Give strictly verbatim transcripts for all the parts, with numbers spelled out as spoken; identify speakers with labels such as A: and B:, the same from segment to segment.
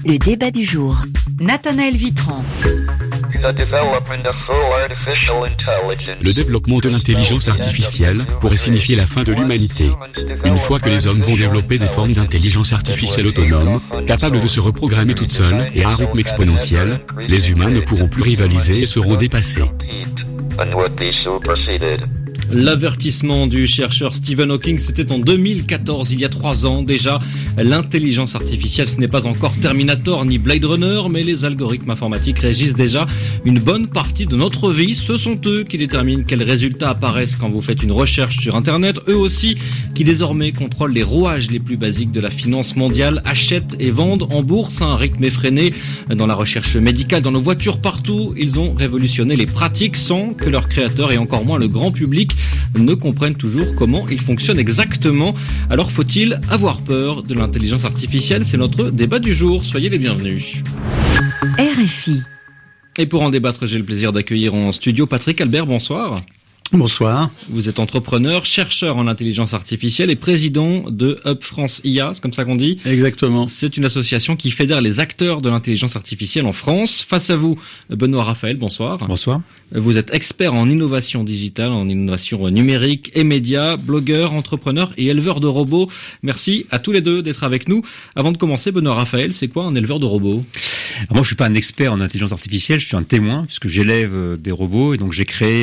A: Le débat du jour. Nathanaël Vitran.
B: Le développement de l'intelligence artificielle pourrait signifier la fin de l'humanité. Une fois que les hommes vont développer des formes d'intelligence artificielle autonomes, capables de se reprogrammer toutes seules et à un rythme exponentiel, les humains ne pourront plus rivaliser et seront dépassés.
C: L'avertissement du chercheur Stephen Hawking, c'était en deux mille quatorze, il y a trois ans déjà. L'intelligence artificielle, ce n'est pas encore Terminator ni Blade Runner, mais les algorithmes informatiques régissent déjà une bonne partie de notre vie. Ce sont eux qui déterminent quels résultats apparaissent quand vous faites une recherche sur Internet. Eux aussi qui désormais contrôlent les rouages les plus basiques de la finance mondiale, achètent et vendent en bourse à un rythme effréné. Dans la recherche médicale, dans nos voitures, partout, ils ont révolutionné les pratiques sans que leurs créateurs et encore moins le grand public ne comprennent toujours comment il fonctionne exactement. Alors faut-il avoir peur de l'intelligence artificielle? C'est notre débat du jour. Soyez les bienvenus.
A: R F I.
C: Et pour en débattre, j'ai le plaisir d'accueillir en studio Patrick Albert. Bonsoir.
D: Bonsoir.
C: Vous êtes entrepreneur, chercheur en intelligence artificielle et président de Hub France I A, c'est comme ça qu'on dit?
D: Exactement.
C: C'est une association qui fédère les acteurs de l'intelligence artificielle en France. Face à vous, Benoît Raphaël, bonsoir.
E: Bonsoir.
C: Vous êtes expert en innovation digitale, en innovation numérique et médias, blogueur, entrepreneur et éleveur de robots. Merci à tous les deux d'être avec nous. Avant de commencer, Benoît Raphaël, c'est quoi un éleveur de robots?
E: Alors moi, je suis pas un expert en intelligence artificielle, je suis un témoin puisque j'élève des robots et donc j'ai créé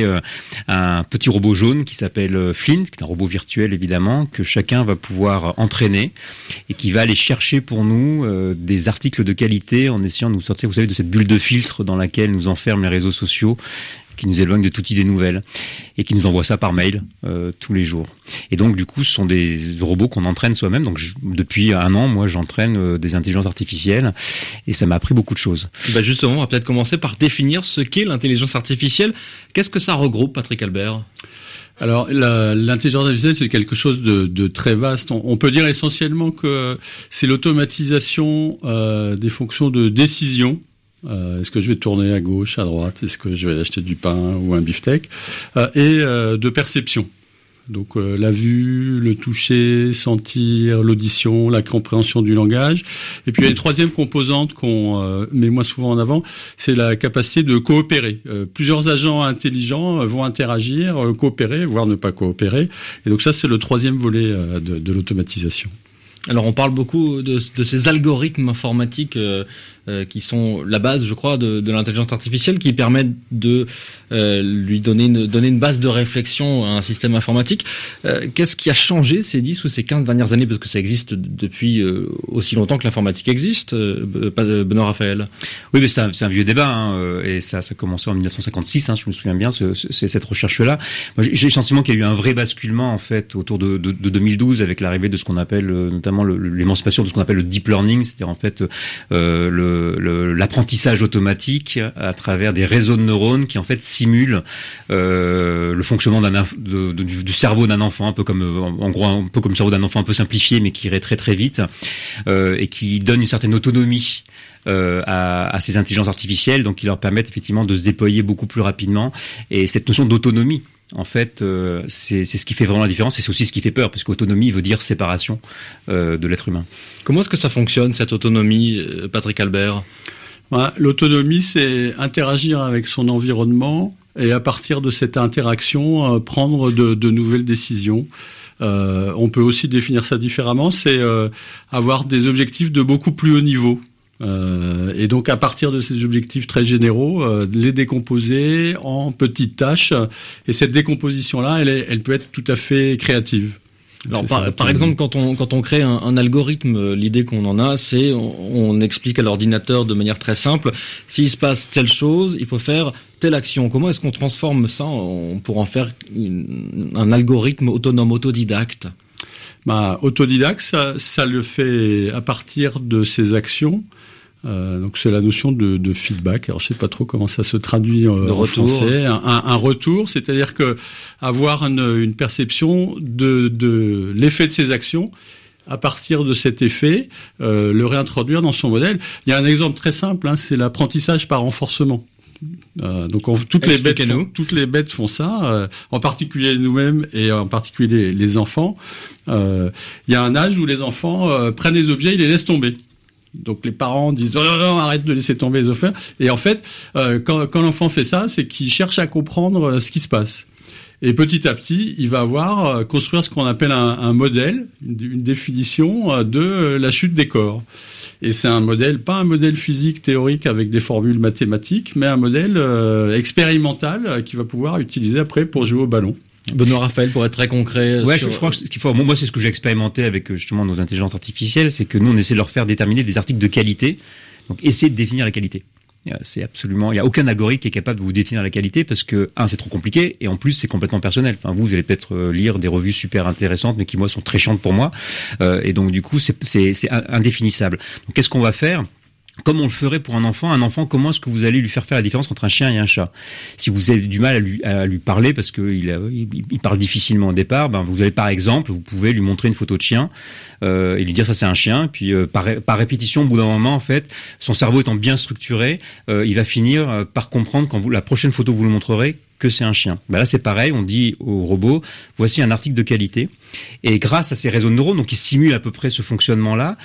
E: un petit robot jaune qui s'appelle Flint, qui est un robot virtuel évidemment que chacun va pouvoir entraîner et qui va aller chercher pour nous euh, des articles de qualité en essayant de nous sortir, vous savez, de cette bulle de filtre dans laquelle nous enferment les réseaux sociaux, qui nous éloigne de toute idée nouvelle et qui nous envoie ça par mail euh, tous les jours. Et donc du coup, ce sont des robots qu'on entraîne soi-même. Donc je, depuis un an, moi, j'entraîne euh, des intelligences artificielles et ça m'a appris beaucoup de choses.
C: Bah justement, on va peut-être commencer par définir ce qu'est l'intelligence artificielle. Qu'est-ce que ça regroupe, Patrick Albert ?
D: Alors, la, l'intelligence artificielle, c'est quelque chose de, de très vaste. On, on peut dire essentiellement que c'est l'automatisation euh, des fonctions de décision. Euh, est-ce que je vais tourner à gauche, à droite? Est-ce que je vais acheter du pain ou un beefsteak? euh, Et euh, de perception. Donc euh, la vue, le toucher, sentir, l'audition, la compréhension du langage. Et puis il y a une troisième composante qu'on euh, met moins souvent en avant, c'est la capacité de coopérer. Euh, plusieurs agents intelligents vont interagir, euh, coopérer, voire ne pas coopérer. Et donc ça, c'est le troisième volet euh, de, de l'automatisation.
C: Alors on parle beaucoup de, de ces algorithmes informatiques euh, euh, qui sont la base, je crois, de, de l'intelligence artificielle, qui permettent de euh, lui donner une, donner une base de réflexion à un système informatique. Euh, qu'est-ce qui a changé ces dix ou ces quinze dernières années, parce que ça existe depuis euh, aussi longtemps que l'informatique existe, euh, Benoît Raphaël?
E: Oui, mais c'est un, c'est un vieux débat, hein, et ça, ça a commencé en dix-neuf cent cinquante-six, hein, je me souviens bien, ce, ce, cette recherche-là. Moi, j'ai, j'ai le sentiment qu'il y a eu un vrai basculement en fait autour de, de, de deux mille douze avec l'arrivée de ce qu'on appelle notamment Le, l'émancipation de ce qu'on appelle le deep learning, c'est-à-dire en fait euh, le, le, l'apprentissage automatique à travers des réseaux de neurones qui en fait simulent euh, le fonctionnement d'un de, de, du, du cerveau d'un enfant, un peu comme en gros un peu comme le cerveau d'un enfant un peu simplifié, mais qui irait très très vite euh, et qui donne une certaine autonomie Euh, à, à ces intelligences artificielles, donc qui leur permettent effectivement de se déployer beaucoup plus rapidement. Et cette notion d'autonomie, en fait, euh, c'est, c'est ce qui fait vraiment la différence, et c'est aussi ce qui fait peur, parce qu'autonomie veut dire séparation euh, de l'être humain.
C: Comment est-ce que ça fonctionne, cette autonomie, Patrick Albert?
D: Ouais, l'autonomie, c'est interagir avec son environnement et à partir de cette interaction, euh, prendre de, de nouvelles décisions. Euh, on peut aussi définir ça différemment, c'est euh, avoir des objectifs de beaucoup plus haut niveau. Euh, et donc à partir de ces objectifs très généraux, euh, les décomposer en petites tâches. Et cette décomposition-là, elle, est, elle peut être tout à fait créative.
C: Alors par, par exemple, quand on quand on crée un, un algorithme, l'idée qu'on en a, c'est on, on explique à l'ordinateur de manière très simple, s'il se passe telle chose, il faut faire telle action. Comment est-ce qu'on transforme ça en, pour en faire une, un algorithme autonome, autodidacte?
D: Bah, autodidacte, ça, ça le fait à partir de ses actions. Euh, donc c'est la notion de, de feedback. Alors je sais pas trop comment ça se traduit euh, en français. Un, un, un retour, c'est-à-dire que avoir une, une perception de, de l'effet de ses actions. À partir de cet effet, euh, le réintroduire dans son modèle. Il y a un exemple très simple, hein, c'est l'apprentissage par renforcement. Euh, donc on, toutes les bêtes font, toutes les bêtes font ça, euh, en particulier nous-mêmes et en particulier les, les enfants. Euh, il y a un âge où les enfants euh, prennent les objets, ils les laissent tomber. Donc les parents disent non, non, non, arrête de laisser tomber les enfants. Et en fait, euh, quand, quand l'enfant fait ça, c'est qu'il cherche à comprendre euh, ce qui se passe. Et petit à petit, il va avoir euh, construire ce qu'on appelle un, un modèle, une, une définition euh, de euh, la chute des corps. Et c'est un modèle, pas un modèle physique théorique avec des formules mathématiques, mais un modèle euh, expérimental euh, qu'il va pouvoir utiliser après pour jouer au ballon.
C: Benoît Raphaël, pour être très concret.
E: Ouais,
C: sur...
E: je, je crois que ce qu'il faut, moi, c'est ce que j'ai expérimenté avec justement nos intelligences artificielles, c'est que nous, on essaie de leur faire déterminer des articles de qualité. Donc, essayer de définir la qualité. C'est absolument, il y a aucun algorithme qui est capable de vous définir la qualité parce que un, c'est trop compliqué et en plus c'est complètement personnel. Enfin, vous, vous allez peut-être lire des revues super intéressantes mais qui moi sont très chiantes pour moi euh, et donc du coup c'est c'est c'est indéfinissable. Donc qu'est-ce qu'on va faire? Comme on le ferait pour un enfant, un enfant, comment est-ce que vous allez lui faire faire la différence entre un chien et un chat? Si vous avez du mal à lui, à lui parler parce que il, il, il parle difficilement au départ, ben vous allez par exemple, vous pouvez lui montrer une photo de chien euh, et lui dire ça c'est un chien. Puis euh, par, par répétition, au bout d'un moment, en fait, son cerveau étant bien structuré, euh, il va finir euh, par comprendre quand vous la prochaine photo vous le montrerez que c'est un chien. Ben là, c'est pareil, on dit au robot, voici un article de qualité. Et grâce à ces réseaux de neurones, donc qui simulent à peu près ce fonctionnement-là,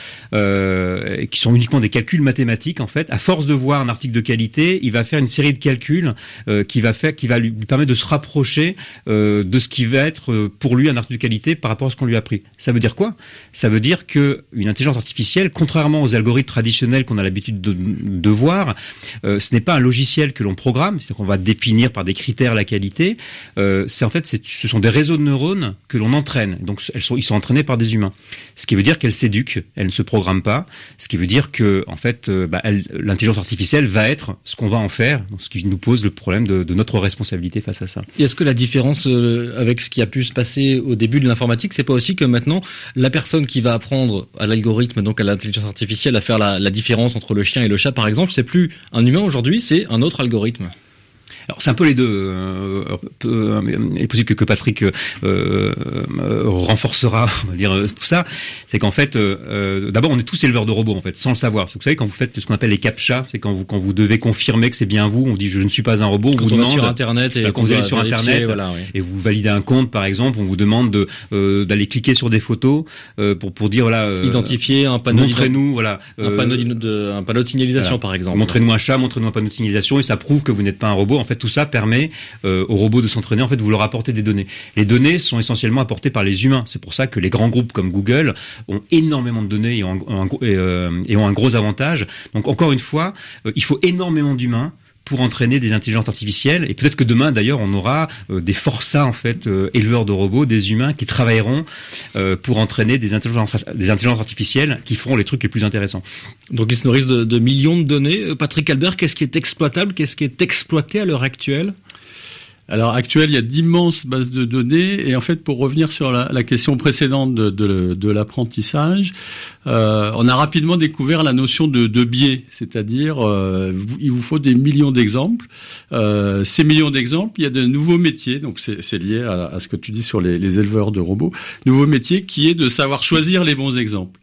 E: euh, qui sont uniquement des calculs mathématiques, en fait, à force de voir un article de qualité, il va faire une série de calculs euh, qui va faire, qui va lui permettre de se rapprocher euh, de ce qui va être euh, pour lui un article de qualité par rapport à ce qu'on lui a appris. Ça veut dire quoi? Ça veut dire que une intelligence artificielle, contrairement aux algorithmes traditionnels qu'on a l'habitude de, de voir, euh, ce n'est pas un logiciel que l'on programme, c'est-à-dire qu'on va définir par des critères la qualité, euh, c'est en fait, c'est, ce sont des réseaux de neurones que l'on entraîne. Donc, elles sont, ils sont entraînés par des humains. Ce qui veut dire qu'elles s'éduquent, elles ne se programment pas. Ce qui veut dire que, en fait, euh, bah, elle, l'intelligence artificielle va être ce qu'on va en faire, ce qui nous pose le problème de, de notre responsabilité face à ça.
C: Et est-ce que la différence euh, avec ce qui a pu se passer au début de l'informatique, c'est pas aussi que maintenant, la personne qui va apprendre à l'algorithme, donc à l'intelligence artificielle, à faire la, la différence entre le chien et le chat, par exemple, c'est plus un humain aujourd'hui, c'est un autre algorithme?
E: Alors c'est un peu les deux. Euh, euh, il est possible que, que Patrick euh, euh, renforcera, on va dire, tout ça. C'est qu'en fait, euh, d'abord, on est tous éleveurs de robots, en fait, sans le savoir. Vous savez, quand vous faites ce qu'on appelle les captcha, c'est quand vous quand vous devez confirmer que c'est bien vous. On dit je ne suis pas un robot. On
C: quand
E: vous
C: on
E: demande
C: va sur Internet et
E: bah, quand vous allez sur Internet
C: voilà, oui.
E: et vous validez un compte, par exemple, on vous demande de euh, d'aller cliquer sur des photos euh, pour pour dire voilà. Euh,
C: Identifier un panneau.
E: Montrez-nous voilà
C: euh, un panneau de un panneau de signalisation, voilà. Par exemple.
E: Montrez-nous un chat, montrez-nous un panneau de signalisation et ça prouve que vous n'êtes pas un robot. En fait, tout ça permet Euh, au robot de s'entraîner, en fait, vous leur apportez des données. Les données sont essentiellement apportées par les humains. C'est pour ça que les grands groupes comme Google ont énormément de données et ont, ont, ont, et, euh, et ont un gros avantage. Donc, encore une fois, euh, il faut énormément d'humains pour entraîner des intelligences artificielles. Et peut-être que demain, d'ailleurs, on aura euh, des forçats, en fait, euh, éleveurs de robots, des humains qui travailleront euh, pour entraîner des intelligences, des intelligences artificielles qui feront les trucs les plus intéressants.
C: Donc, ils se nourrissent de, de millions de données. Patrick Albert, qu'est-ce qui est exploitable? Qu'est-ce qui est exploité à l'heure actuelle?
D: Alors actuel, il y a d'immenses bases de données et en fait, pour revenir sur la, la question précédente de, de, de l'apprentissage, euh, on a rapidement découvert la notion de, de biais, c'est-à-dire euh, vous, il vous faut des millions d'exemples. Euh, ces millions d'exemples, il y a de nouveaux métiers, donc c'est, c'est lié à, à ce que tu dis sur les, les éleveurs de robots, nouveau métier qui est de savoir choisir les bons exemples.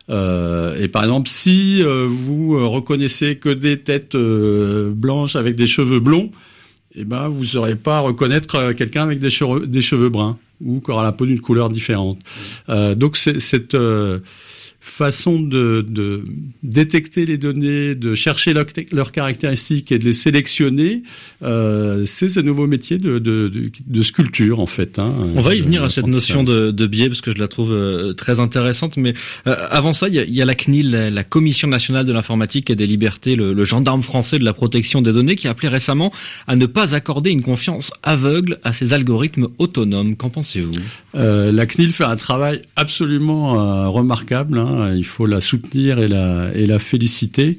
D: Euh, et par exemple, si euh, vous euh, reconnaissez que des têtes euh, blanches avec des cheveux blonds, eh ben, vous ne saurez pas reconnaître quelqu'un avec des cheveux, des cheveux bruns ou qui aura la peau d'une couleur différente. Euh, donc, c'est, cette euh, façon de, de détecter les données, de chercher leur, leurs caractéristiques et de les sélectionner, euh, c'est ce nouveau métier de, de, de, de sculpture, en fait. Hein,
C: On va y venir à cette notion de, de biais, parce que je la trouve euh, très intéressante. Mais euh, avant ça, il y a, il y a la C N I L, la, la Commission nationale de l'informatique et des libertés, le, le gendarme français de la protection des données, qui a appelé récemment à ne pas accorder une confiance aveugle à ces algorithmes autonomes. Qu'en pensez-vous? euh,
D: La C N I L fait un travail absolument euh, remarquable, hein. Il faut la soutenir et la et la féliciter.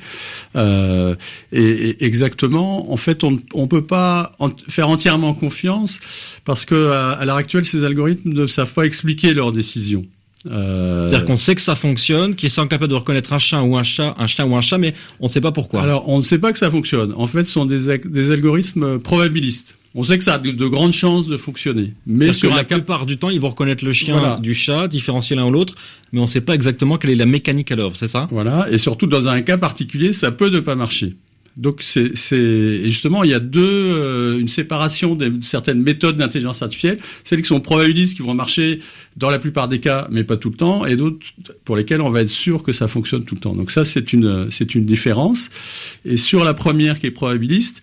D: Euh, et, et exactement, en fait, on on peut pas en faire entièrement confiance parce que à, à l'heure actuelle, ces algorithmes ne savent pas expliquer leurs décisions.
C: Euh... C'est-à-dire qu'on sait que ça fonctionne, qu'ils sont capables de reconnaître un chat ou un chat, un chien ou un chat, mais on ne sait pas pourquoi.
D: Alors, on ne sait pas que ça fonctionne. En fait, ce sont des des algorithmes probabilistes. On sait que ça a de, de grandes chances de fonctionner. Mais
C: sur la cap... plupart du temps, ils vont reconnaître le chien voilà. du chat, différencier l'un ou l'autre, mais on ne sait pas exactement quelle est la mécanique à l'œuvre, c'est ça?
D: Voilà. Et surtout, dans un cas particulier, ça peut ne pas marcher. Donc c'est, c'est et justement il y a deux euh, une séparation de certaines méthodes d'intelligence artificielle, celles qui sont probabilistes qui vont marcher dans la plupart des cas mais pas tout le temps, et d'autres pour lesquelles on va être sûr que ça fonctionne tout le temps. Donc ça c'est une c'est une différence. Et sur la première qui est probabiliste,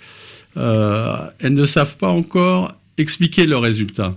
D: euh, elles ne savent pas encore expliquer leurs résultats.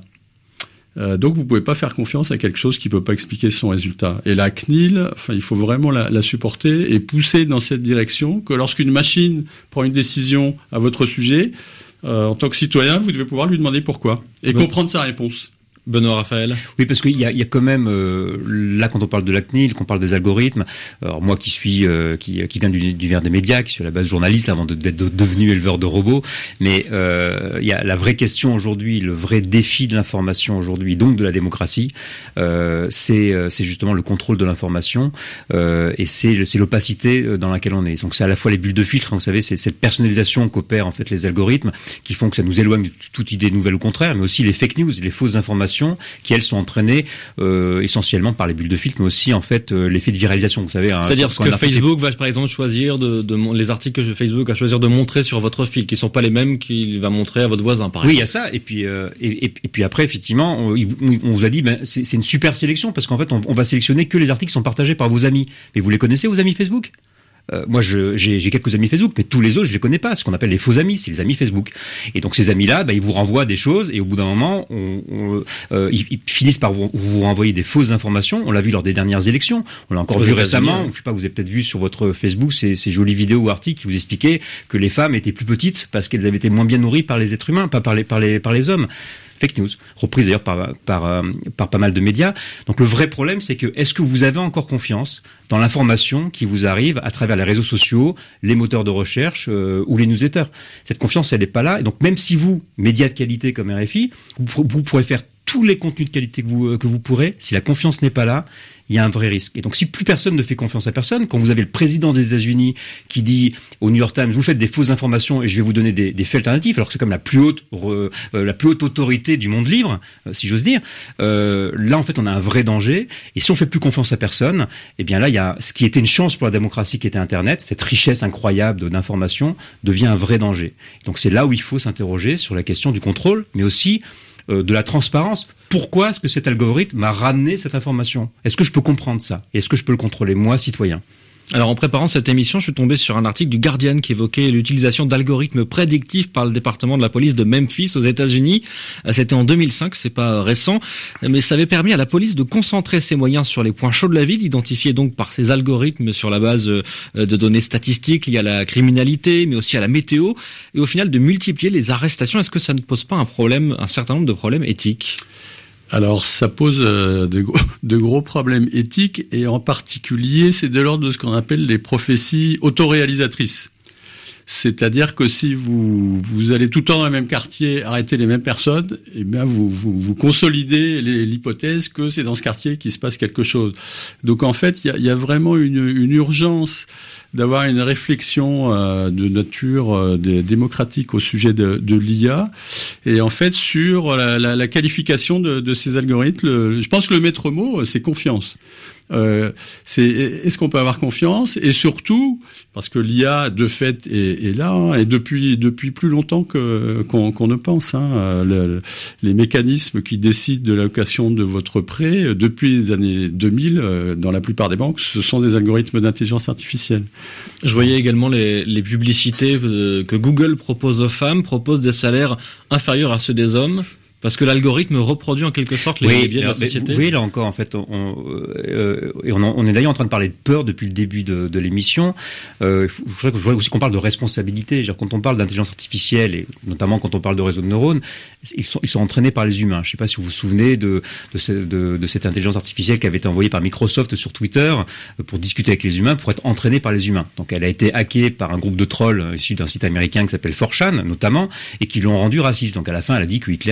D: Euh, donc vous pouvez pas faire confiance à quelque chose qui peut pas expliquer son résultat. Et la C N I L, enfin il faut vraiment la, la supporter et pousser dans cette direction que lorsqu'une machine prend une décision à votre sujet, euh, en tant que citoyen, vous devez pouvoir lui demander pourquoi et bon. comprendre sa réponse.
C: Benoît Raphaël.
E: Oui, parce qu'il y a, il y a quand même euh, là quand on parle de la C N I L, qu'on parle des algorithmes. Alors moi qui suis euh, qui, qui vient du univers des médias, qui suis à la base journaliste avant de, d'être devenu éleveur de robots, mais euh, il y a la vraie question aujourd'hui, le vrai défi de l'information aujourd'hui, donc de la démocratie, euh, c'est c'est justement le contrôle de l'information euh, et c'est c'est l'opacité dans laquelle on est. Donc c'est à la fois les bulles de filtre, hein, vous savez, c'est cette personnalisation qu'opèrent en fait les algorithmes, qui font que ça nous éloigne de toute idée nouvelle ou contraire, mais aussi les fake news, les fausses informations qui elles sont entraînées euh, essentiellement par les bulles de filtre, mais aussi en fait euh, l'effet de viralisation. Vous savez, hein,
C: c'est-à-dire ce que Facebook est... va par exemple choisir de, de les articles que Facebook va choisir de montrer sur votre fil, qui sont pas les mêmes qu'il va montrer à votre voisin, par exemple.
E: Oui, il y a ça. Et puis euh, et, et, et puis après, effectivement, on, on vous a dit, ben c'est, c'est une super sélection parce qu'en fait, on, on va sélectionner que les articles qui sont partagés par vos amis. Mais vous les connaissez, vos amis Facebook? Euh, moi, je, j'ai, j'ai quelques amis Facebook, mais tous les autres, je les connais pas. Ce qu'on appelle les faux amis, c'est les amis Facebook. Et donc, ces amis-là, bah, ils vous renvoient des choses, et au bout d'un moment, on, on, euh, ils, ils finissent par vous, vous renvoyer des fausses informations. On l'a vu lors des dernières élections. On l'a encore vu récemment. Je sais pas, vous avez peut-être vu sur votre Facebook ces, ces jolies vidéos ou articles qui vous expliquaient que les femmes étaient plus petites parce qu'elles avaient été moins bien nourries par les êtres humains, pas par les, par les, par les hommes. Fake news, reprise d'ailleurs par, par, euh, par pas mal de médias. Donc le vrai problème, c'est que est-ce que vous avez encore confiance dans l'information qui vous arrive à travers les réseaux sociaux, les moteurs de recherche euh, ou les newsletters? Cette confiance, elle n'est pas là. Et donc même si vous, médias de qualité comme R F I, vous, vous pourrez faire tous les contenus de qualité que vous, que vous pourrez, si la confiance n'est pas là, il y a un vrai risque. Et donc, si plus personne ne fait confiance à personne, quand vous avez le président des États-Unis qui dit au New York Times, vous faites des fausses informations et je vais vous donner des, des faits alternatifs, alors que c'est comme la plus haute, euh, la plus haute autorité du monde libre, euh, si j'ose dire, euh, là, en fait, on a un vrai danger. Et si on fait plus confiance à personne, eh bien là, il y a ce qui était une chance pour la démocratie, qui était Internet, cette richesse incroyable d'informations, devient un vrai danger. Donc, c'est là où il faut s'interroger sur la question du contrôle, mais aussi de la transparence. Pourquoi est-ce que cet algorithme m'a ramené cette information? Est-ce que je peux comprendre ça? Et est-ce que je peux le contrôler, moi, citoyen?
C: Alors, en préparant cette émission, je suis tombé sur un article du Guardian qui évoquait l'utilisation d'algorithmes prédictifs par le département de la police de Memphis aux États-Unis. C'était en deux mille cinq, c'est pas récent, mais ça avait permis à la police de concentrer ses moyens sur les points chauds de la ville, identifiés donc par ces algorithmes sur la base de données statistiques liées à la criminalité, mais aussi à la météo, et au final de multiplier les arrestations. Est-ce que ça ne pose pas un problème, un certain nombre de problèmes éthiques?
D: Alors, ça pose euh, de, gros, de gros problèmes éthiques, et en particulier, c'est de l'ordre de ce qu'on appelle les prophéties autoréalisatrices. C'est-à-dire que si vous vous allez tout le temps dans le même quartier, arrêter les mêmes personnes, eh bien vous vous, vous consolidez les, l'hypothèse que c'est dans ce quartier qu'il se passe quelque chose. Donc en fait, il y a, y a vraiment une, une urgence d'avoir une réflexion euh, de nature euh, de, démocratique au sujet de, de l'I A, et en fait sur la, la, la qualification de, de ces algorithmes. Le, je pense que le maître mot, c'est confiance. Euh, c'est est-ce qu'on peut avoir confiance, et surtout parce que l'I A de fait est, est là, hein, et depuis depuis plus longtemps que qu'on, qu'on ne pense. Hein, le, les mécanismes qui décident de l'allocation de votre prêt depuis les années deux mille euh, dans la plupart des banques, ce sont des algorithmes d'intelligence artificielle.
C: Je voyais également les, les publicités que Google propose aux femmes, propose des salaires inférieurs à ceux des hommes. Parce que l'algorithme reproduit en quelque sorte les
E: oui,
C: biais de la société.
E: Vous voyez, là encore, en fait, on, euh, et on, on est d'ailleurs en train de parler de peur depuis le début de, de l'émission. Euh, il faudrait, faudrait aussi qu'on parle de responsabilité. C'est-à-dire, quand on parle d'intelligence artificielle, et notamment quand on parle de réseaux de neurones, ils sont, ils sont entraînés par les humains. Je ne sais pas si vous vous souvenez de, de, ce, de, de cette intelligence artificielle qui avait été envoyée par Microsoft sur Twitter pour discuter avec les humains, pour être entraînée par les humains. Donc, elle a été hackée par un groupe de trolls issus d'un site américain qui s'appelle four chan, notamment, et qui l'ont rendue raciste. Donc, à la fin, elle a dit que Hitler était vachement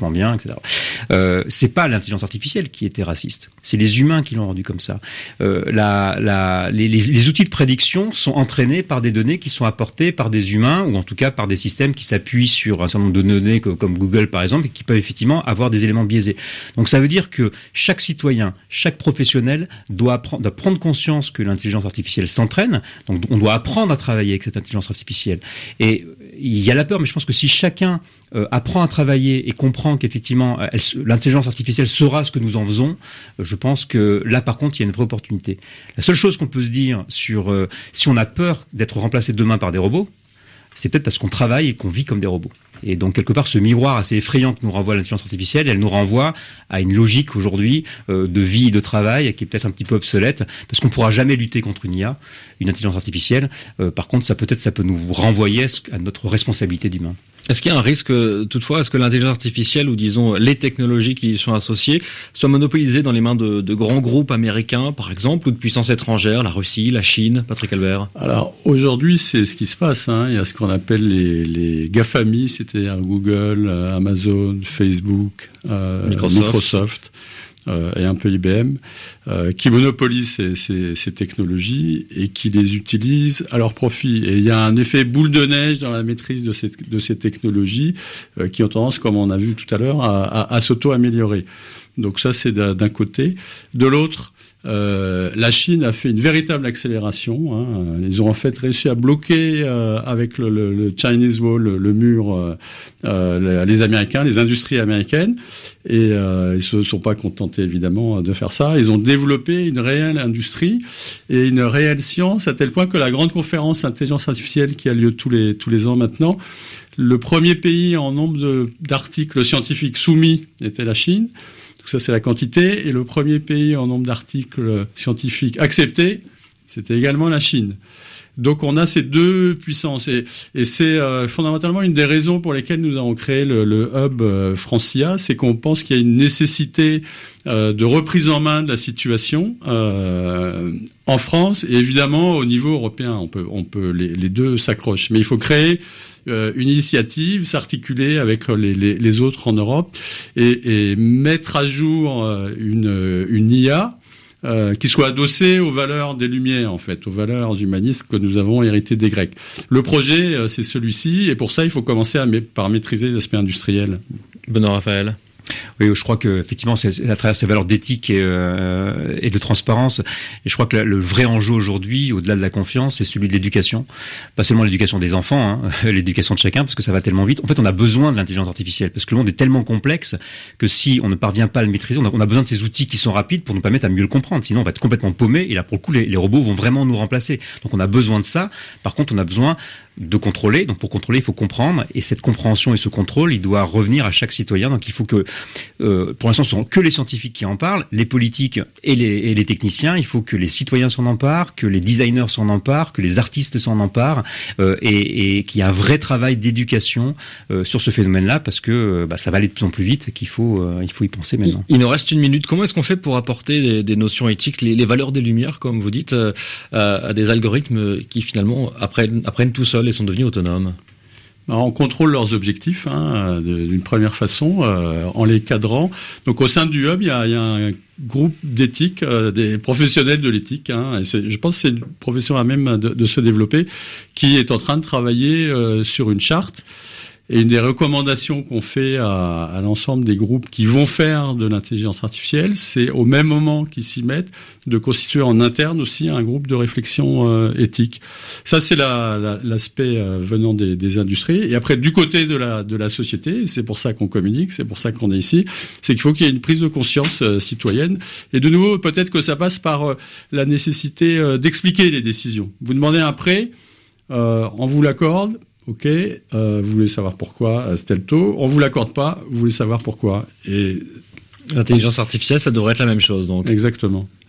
E: vachement bien, et cetera. Euh, c'est pas l'intelligence artificielle qui était raciste, c'est les humains qui l'ont rendu comme ça. Euh, la, la, les, les, les outils de prédiction sont entraînés par des données qui sont apportées par des humains, ou en tout cas par des systèmes qui s'appuient sur un certain nombre de données comme, comme Google par exemple, et qui peuvent effectivement avoir des éléments biaisés. Donc ça veut dire que chaque citoyen, chaque professionnel doit, apprendre, doit prendre conscience que l'intelligence artificielle s'entraîne, donc on doit apprendre à travailler avec cette intelligence artificielle. Et il y a la peur, mais je pense que si chacun euh, apprend à travailler et comprend qu'effectivement elle, l'intelligence artificielle sera ce que nous en faisons, euh, je pense que là par contre il y a une vraie opportunité. La seule chose qu'on peut se dire sur euh, si on a peur d'être remplacé demain par des robots, c'est peut-être parce qu'on travaille et qu'on vit comme des robots. Et donc quelque part ce miroir assez effrayant que nous renvoie l'intelligence artificielle, elle nous renvoie à une logique aujourd'hui euh, de vie et de travail qui est peut-être un petit peu obsolète, parce qu'on ne pourra jamais lutter contre une I A, une intelligence artificielle. Euh, par contre, ça peut-être ça peut nous renvoyer à notre responsabilité d'humain.
C: Est-ce qu'il y a un risque, toutefois, est-ce que l'intelligence artificielle, ou disons les technologies qui y sont associées, soient monopolisées dans les mains de, de grands groupes américains, par exemple, ou de puissances étrangères, la Russie, la Chine, Patrick Albert? Alors,
D: aujourd'hui, c'est ce qui se passe. Hein. Il y a ce qu'on appelle les, les GAFAMI, c'est-à-dire Google, Amazon, Facebook, euh, Microsoft. Microsoft. Euh, et un peu I B M, euh, qui monopolisent ces, ces, ces technologies et qui les utilisent à leur profit. Et il y a un effet boule de neige dans la maîtrise de ces, de ces technologies euh, qui ont tendance, comme on a vu tout à l'heure, à, à, à s'auto-améliorer. Donc ça, c'est d'un côté. De l'autre, Euh, la Chine a fait une véritable accélération. Hein. Ils ont en fait réussi à bloquer euh, avec le, le, le Chinese Wall, le, le mur, euh, euh, les Américains, les industries américaines. Et euh, ils se sont pas contentés évidemment de faire ça. Ils ont développé une réelle industrie et une réelle science, à tel point que la grande conférence intelligence artificielle qui a lieu tous les tous les ans maintenant, le premier pays en nombre de, d'articles scientifiques soumis était la Chine. Donc ça, c'est la quantité. Et le premier pays en nombre d'articles scientifiques acceptés, c'était également la Chine. Donc on a ces deux puissances. Et, et c'est euh, fondamentalement une des raisons pour lesquelles nous avons créé le, le hub euh, Francia, c'est qu'on pense qu'il y a une nécessité euh, de reprise en main de la situation euh, en France et évidemment au niveau européen. On peut, on peut les, les deux s'accrochent. Mais il faut créer Euh, une initiative, s'articuler avec les, les, les autres en Europe et, et mettre à jour euh, une, une I A euh, qui soit adossée aux valeurs des Lumières, en fait, aux valeurs humanistes que nous avons héritées des Grecs. Le projet, euh, c'est celui-ci, et pour ça, il faut commencer à, par maîtriser les aspects industriels.
C: Benoît Raphaël.
E: Oui, je crois que effectivement, c'est à travers ces valeurs d'éthique et, euh, et de transparence. Et je crois que le vrai enjeu aujourd'hui, au-delà de la confiance, c'est celui de l'éducation. Pas seulement l'éducation des enfants, hein, l'éducation de chacun, parce que ça va tellement vite. En fait, on a besoin de l'intelligence artificielle, parce que le monde est tellement complexe que si on ne parvient pas à le maîtriser, on a, on a besoin de ces outils qui sont rapides pour nous permettre à mieux le comprendre. Sinon, on va être complètement paumé. Et là, pour le coup, les, les robots vont vraiment nous remplacer. Donc, on a besoin de ça. Par contre, on a besoin de contrôler. Donc, pour contrôler, il faut comprendre. Et cette compréhension et ce contrôle, il doit revenir à chaque citoyen. Donc, il faut que, euh, pour l'instant, ce sont que les scientifiques qui en parlent, les politiques et les, et les techniciens. Il faut que les citoyens s'en emparent, que les designers s'en emparent, que les artistes s'en emparent, euh, et, et qu'il y a un vrai travail d'éducation euh, sur ce phénomène-là, parce que bah, ça va aller de plus en plus vite et qu'il faut, euh, il faut y penser maintenant.
C: Il, il nous reste une minute. Comment est-ce qu'on fait pour apporter des, des notions éthiques, les, les valeurs des Lumières, comme vous dites, euh, à des algorithmes qui finalement apprennent, apprennent tout seuls et sont devenus autonomes?
D: Alors, on contrôle leurs objectifs hein, d'une première façon, euh, en les cadrant. Donc au sein du hub, il y a, il y a un groupe d'éthique, euh, des professionnels de l'éthique. Hein, et c'est, je pense que c'est une profession à même de, de se développer, qui est en train de travailler euh, sur une charte. Et une des recommandations qu'on fait à, à l'ensemble des groupes qui vont faire de l'intelligence artificielle, c'est au même moment qu'ils s'y mettent, de constituer en interne aussi un groupe de réflexion euh, éthique. Ça, c'est la, la, l'aspect euh, venant des, des industries. Et après, du côté de la, de la société, c'est pour ça qu'on communique, c'est pour ça qu'on est ici, c'est qu'il faut qu'il y ait une prise de conscience euh, citoyenne. Et de nouveau, peut-être que ça passe par euh, la nécessité euh, d'expliquer les décisions. Vous demandez un prêt, euh, on vous l'accorde. Ok, euh, vous voulez savoir pourquoi c'est tel taux. On vous l'accorde pas, vous voulez savoir pourquoi. Et
C: l'intelligence artificielle, ça devrait être la même chose, donc.
D: Exactement.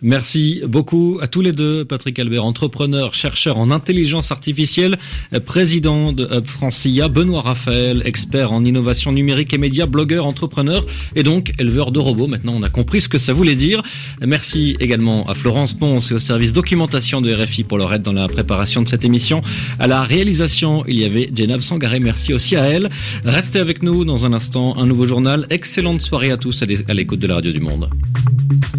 C: Merci beaucoup à tous les deux. Patrick Albert, entrepreneur, chercheur en intelligence artificielle, président de Hub Francia. Benoît Raphaël, expert en innovation numérique et médias, blogueur, entrepreneur et donc éleveur de robots. Maintenant, on a compris ce que ça voulait dire. Merci également à Florence Ponce et au service documentation de R F I pour leur aide dans la préparation de cette émission. À la réalisation, il y avait Jenab Sangaré. Merci aussi à elle. Restez avec nous dans un instant. Un nouveau journal. Excellente soirée à tous à l'écoute de la Radio du Monde.